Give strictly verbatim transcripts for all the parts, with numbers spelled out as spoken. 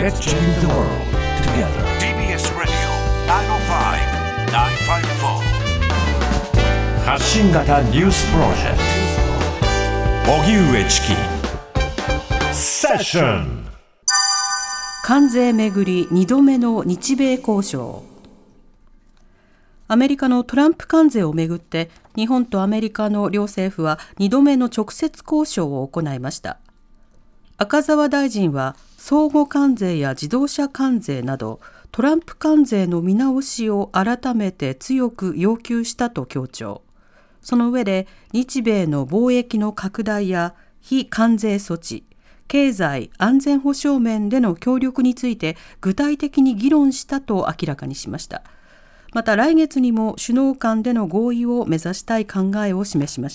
Let's change the world together. ティービーエス Radio きゅうまるご きゅうごよん。 発信型ニュースプロジェクト荻上チキセッション。 関税めぐりにどめの日米交渉。アメリカのトランプ関税をめぐって日本とアメリカの両政府はにどめの直接交渉を行いました。赤澤大臣は相互関税や自動車関税などトランプ関税の見直しを改めて強く要求したと強調。その上で日米の貿易の拡大や非関税措置、経済安全保障面での協力について具体的に議論したと明らかにしました。また来月にも首脳間での合意を目指したい考えを示しました。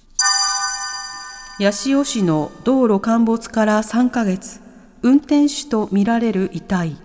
八潮市の道路陥没からさんかげつ、運転手とみられる遺体。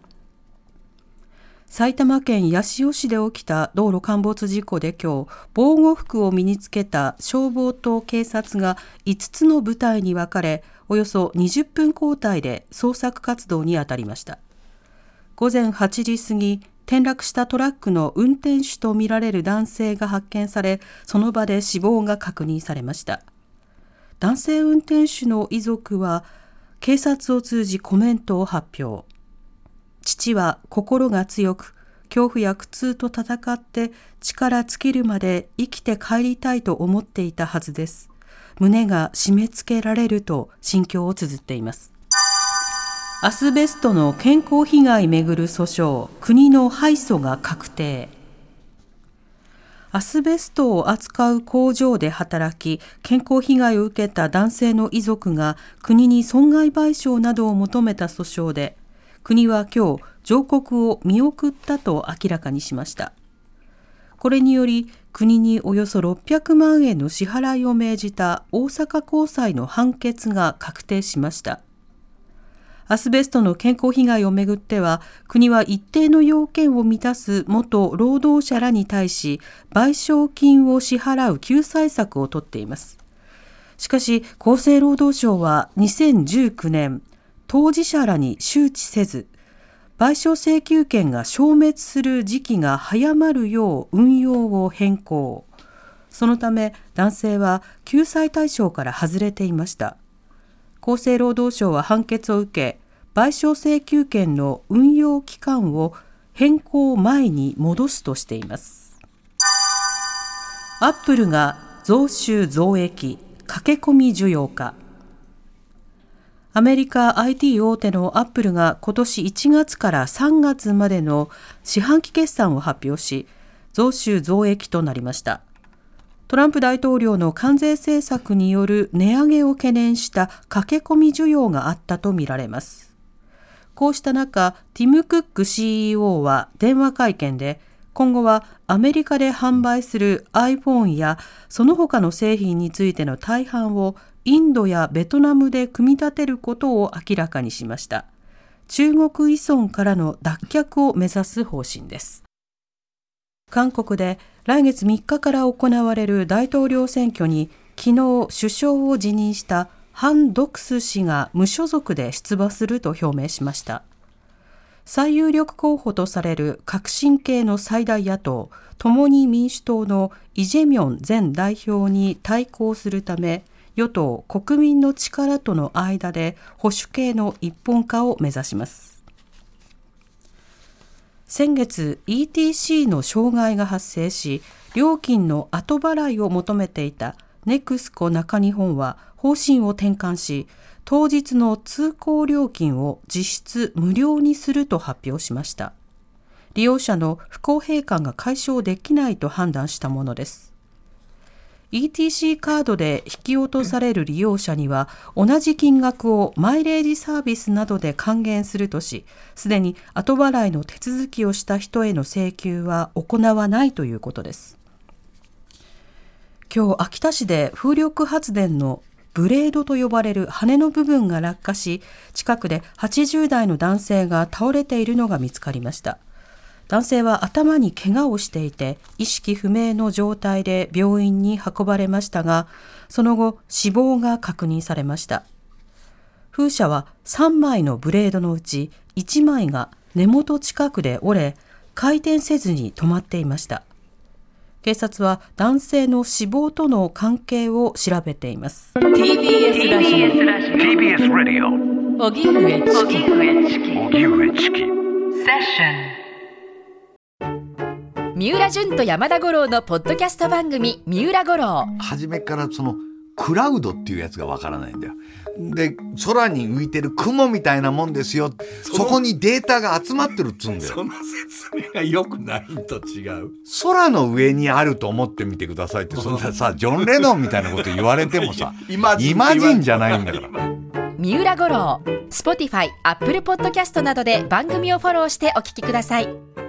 埼玉県八潮市で起きた道路陥没事故で今日、防護服を身につけた消防と警察がいつつの部隊に分かれ、およそにじゅっぷん交代で捜索活動に当たりました。午前はちじ過ぎ、転落したトラックの運転手とみられる男性が発見され、その場で死亡が確認されました。男性運転手の遺族は警察を通じコメントを発表。父は心が強く、恐怖や苦痛と戦って力尽きるまで生きて帰りたいと思っていたはずです。胸が締め付けられると心境を綴っています。アスベストの健康被害めぐる訴訟、国の敗訴が確定。アスベストを扱う工場で働き、健康被害を受けた男性の遺族が国に損害賠償などを求めた訴訟で、国は今日、上告を見送ったと明らかにしました。これにより、国におよそろっぴゃくまんえんの支払いを命じた大阪高裁の判決が確定しました。アスベストの健康被害をめぐっては、国は一定の要件を満たす元労働者らに対し、賠償金を支払う救済策を取っています。しかし、厚生労働省はにせんじゅうきゅうねん、当事者らに周知せず、賠償請求権が消滅する時期が早まるよう運用を変更。そのため、男性は救済対象から外れていました。厚生労働省は判決を受け、賠償請求権の運用期間を変更前に戻すとしています。アップルが増収増益、駆け込み需要か。アメリカ アイティー 大手のアップルが今年いちがつからさんがつまでの四半期決算を発表し、増収増益となりました。トランプ大統領の関税政策による値上げを懸念した駆け込み需要があったとみられます。こうした中、ティム・クック シーイーオー は電話会見で、今後はアメリカで販売する iPhone やその他の製品についての大半をインドやベトナムで組み立てることを明らかにしました。中国依存からの脱却を目指す方針です。韓国で来月みっかから行われる大統領選挙に昨日首相を辞任したハン・ドクス氏が無所属で出馬すると表明しました。最有力候補とされる革新系の最大野党、共に民主党のイ・ジェミョン前代表に対抗するため、与党国民の力との間で保守系の一本化を目指します。先月 イーティーシー の障害が発生し、料金の後払いを求めていたネクスコ中日本は方針を転換し、当日の通行料金を実質無料にすると発表しました。利用者の不公平感が解消できないと判断したものです。イーティーシー カードで引き落とされる利用者には同じ金額をマイレージサービスなどで還元するとし、すでに後払いの手続きをした人への請求は行わないということです。今日、秋田市で風力発電のブレードと呼ばれる羽の部分が落下し、近くではちじゅう代の男性が倒れているのが見つかりました。男性は頭に怪我をしていて、意識不明の状態で病院に運ばれましたが、その後死亡が確認されました。 風車はさんまいのブレードのうちいちまいが根元近くで折れ、回転せずに止まっていました。警察は男性の死亡との関係を調べています。 ティービーエス ラジオティービーエス Radio 荻上チキ荻上チキ三浦淳と山田五郎のポッドキャスト番組三浦五郎。 初めからそのクラウドっていうやつがわからないんだよ。で、空に浮いてる雲みたいなもんですよ。そこにデータが集まってるっつうんだよ。 その説明が良くないと違う。 空の上にあると思ってみてくださいって、そんなさ、ジョン・レノンみたいなこと言われてもさ、イマジンじゃないんだから。 三浦五郎、Spotify、Apple Podcast などで番組をフォローしてお聞きください。